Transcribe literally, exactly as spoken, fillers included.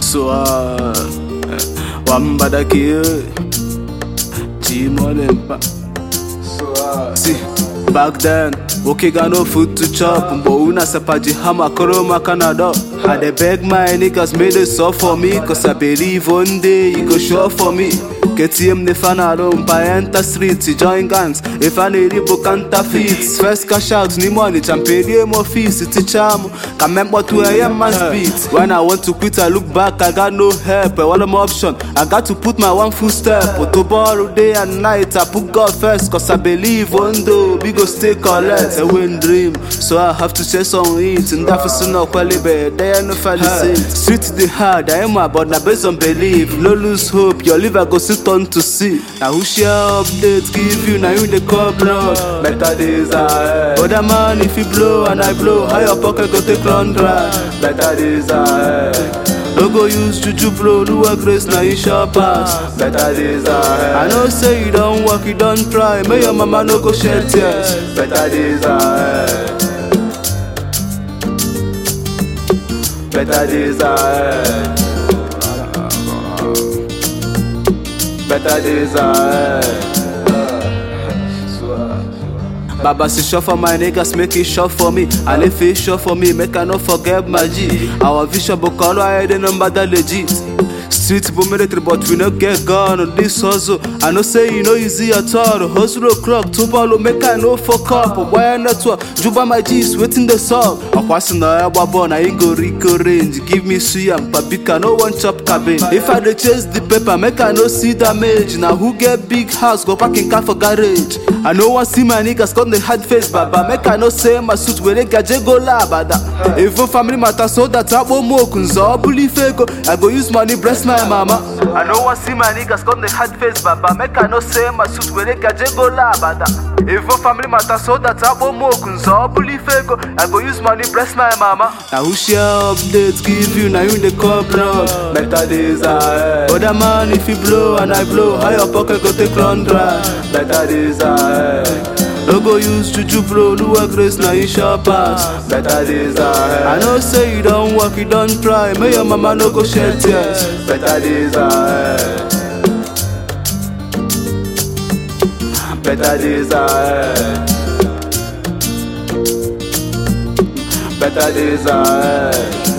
So uh, Wamba da kill G-Money. So uh, see, back then okay, got no food to chop, but una sapaji hama koroma Canada. I dey beg my niggas made it soft for me, cause I believe one day you go show for me. K T M the fan alone, pa enter streets, join gangs. If I need it, book counterfeits. First cash out, ni money, champagne, more fees, it's a charm. Can remember to a young man's beat. When I want to quit, I look back, I got no help. I want an option, I got to put my one full step. But to borrow day and night, I put God first, cause I believe one day we go stay collect. A win dream, so I have to chase on it. And that for no quality, they are no fallacy. Street the hard, I am about na based on belief. No lose hope, your liver go sit on to see. Now who share updates give you, now you the cup blood. Better days ahead. Other man if you blow and I blow, how your pocket go take run dry. Better days ahead. No go use juju bro, do a grace, now you sure pass. Better days ahead. I know say you don't work, you don't try. May your mama no go shed tears. Better days ahead. Better days ahead. Better days ahead. Baba say short for my niggas, make it short for me. And if it's short for me, make I not forget my G. Our vision book all I had the number that legit. Street for military, but we not get gone on this hustle. I know say you know easy at all. Hustle o'clock, two ball make I no fuck up. Why network? Juba my G's waiting the song. I'm passing the air born, I ain't go Rico range. Give me suyam, papika, no one chop cabin. If I dey chase the paper, make I no see damage. Now who get big house, go back in car for garage. I no one see my niggas come the hard face, baba. Make I no say my suit where they gaje go labada. Even family matter so that I won't more kunzo bully fake. I go use money breast my mama. I no one see my niggas come the hard face, baba. Make I no say my suit where they gaje go labada. Even family matter so that I won't more kunzo bully fake. I go use money breast my mama. Now who share updates give you, now you the cup blood. Better days ahead. Other man if you blow and I blow, how your pocket go take run dry. Better days ahead. No go use juju bro, do a grace, now you sure pass. Better days ahead. I know say you don't work, you don't try. May your mama no go shed tears. Better days ahead. Better days ahead. Better days ahead.